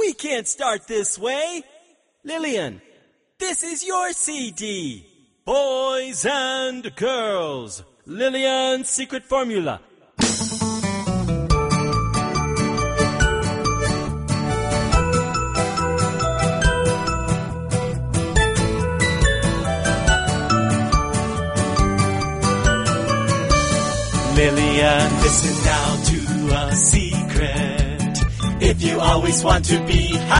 We can't start this way. Lillian, this is your CD. Boys and girls, Lillian's secret formula. Lillian, listen now to a secret. If you always want to be